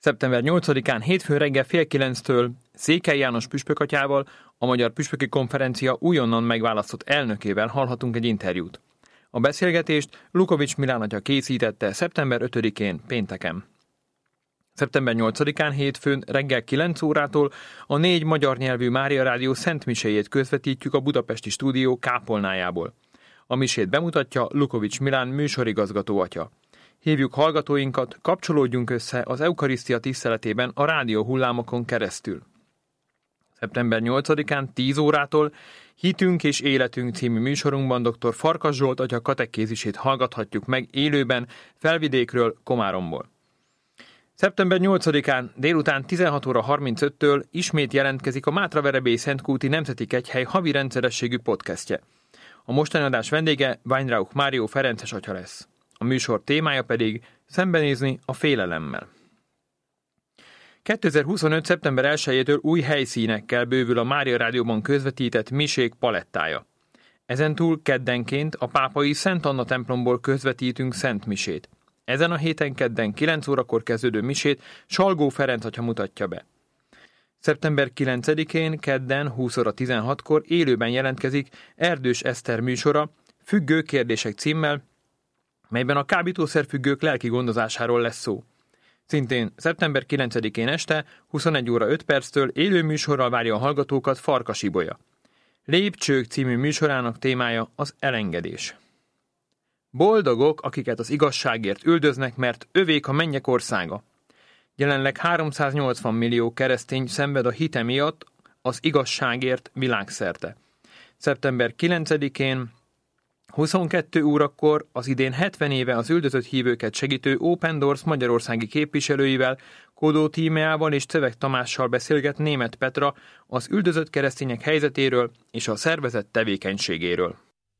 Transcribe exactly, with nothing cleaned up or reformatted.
szeptember nyolcadikán hétfőn reggel fél kilenctől Székely János püspökatyával, a Magyar Püspöki Konferencia újonnan megválasztott elnökével hallhatunk egy interjút. A beszélgetést Lukovics Milán atya készítette szeptember ötödikén pénteken. szeptember nyolcadikán hétfőn reggel kilenc órától a négy magyar nyelvű Mária Rádió szentmiséjét közvetítjük a budapesti stúdió kápolnájából. A misét bemutatja Lukovics Milán műsorigazgató atya. Hívjuk hallgatóinkat, kapcsolódjunk össze az eukarisztia tiszteletében a rádió hullámokon keresztül. szeptember nyolcadikán tíz órától Hitünk és Életünk című műsorunkban dr. Farkas Zsolt atya katekézisét hallgathatjuk meg élőben Felvidékről, Komáromból. szeptember nyolcadikán délután tizenhat óra harmincöttől ismét jelentkezik a Mátraverebély Szentkúti Nemzeti Kegyhely havi rendszerességű podcastje. A mostani adás vendége Weinrauch Mário Ferences atya lesz. A műsor témája pedig szembenézni a félelemmel. kétezer-huszonöt. szeptember elsejétől új helyszínekkel bővül a Mária Rádióban közvetített misék palettája. Ezentúl keddenként a pápai Szent Anna templomból közvetítünk szent misét. Ezen a héten kedden kilenc órakor kezdődő misét Salgó Ferenc atya mutatja be. szeptember kilencedikén kedden húsz óra tizenhatkor élőben jelentkezik Erdős Eszter műsora Függő kérdések címmel, melyben a kábítószerfüggők lelki gondozásáról lesz szó. Szintén szeptember kilencedikén este huszonegy óra öt perctől élő műsorral várja a hallgatókat Farkas Ibolya. Lépcsők című műsorának témája az elengedés. Boldogok, akiket az igazságért üldöznek, mert övék a mennyek országa. Jelenleg háromszáznyolcvan millió keresztény szenved a hite miatt az igazságért világszerte. szeptember kilencedikén huszonkettő órakor az idén hetven éve az üldözött hívőket segítő Open Doors magyarországi képviselőivel, Kodó Tímeával és Cevek Tamással beszélget Németh Petra az üldözött keresztények helyzetéről és a szervezet tevékenységéről.